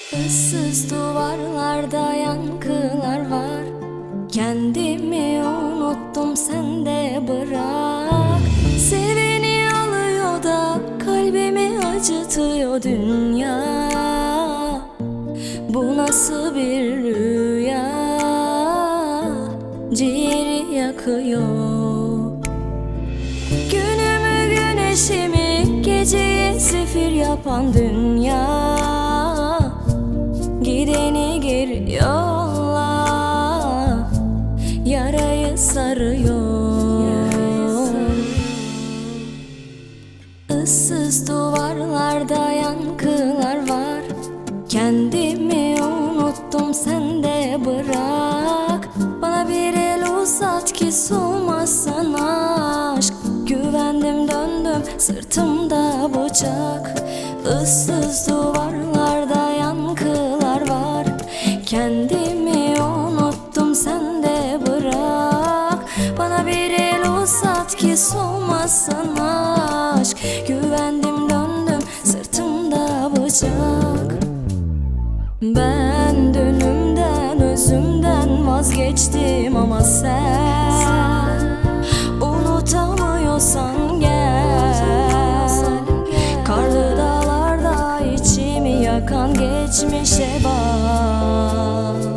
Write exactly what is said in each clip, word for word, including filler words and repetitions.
Issız duvarlarda yankılar var. Kendimi unuttum, sen de bırak. Seveni alıyor da kalbimi acıtıyor dünya. Bu nasıl bir rüya? Ciğeri yakıyor. Günümü güneşimi, geceyi zifir yapan dünya. Gideni geri yolla, yarayı sarıyor. Issız duvarlarda yankılar var. Kendimi unuttum, sen de bırak. Bana bir el uzat ki soğumazsan aşk. Güvendim döndüm, sırtımda bıçak. Issız duvarlarda yankılar var. Kendimi unuttum, sen de bırak. Bana bir el uzat ki soğumazsan aşk. Güvendim döndüm, sırtımda bıçak. Ben dönümden, özümden vazgeçtim ama sen unutamıyorsan gel. Karlı dağlarda içimi yakan geçmişe bak.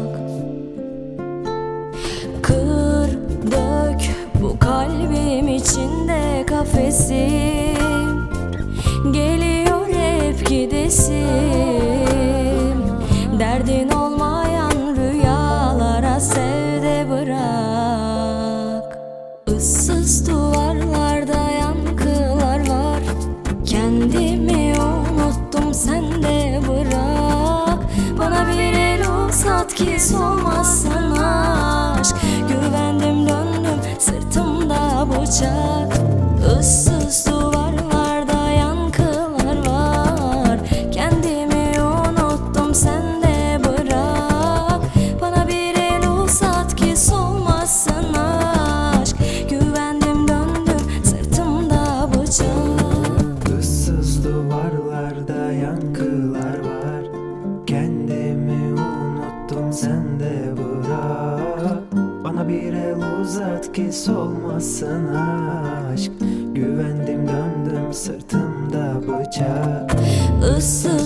Kır, dök bu kalbim içinde kafesim. Geliyor hep gidesim. Derdin olmayan rüyalara sevde bırak. Issız duvarlarda yankılar var. Kendimi unuttum, sen de bırak. Bana bir el uzat ki soğumazsan aşk. Güvendim döndüm, sırtımda bıçak. Issız duvarlarda yankılar var. Kendimi unuttum, sen de bırak. Bana bir el uzat ki soğumazsan aşk. Güvendim döndüm, sırtımda bıçak. Issız duvarlarda yankılar var. Kendimi unuttum, sen de bırak. Bana bir el uzat ki solmasın aşk. Güvendim döndüm, sırtımda bıçak. Issız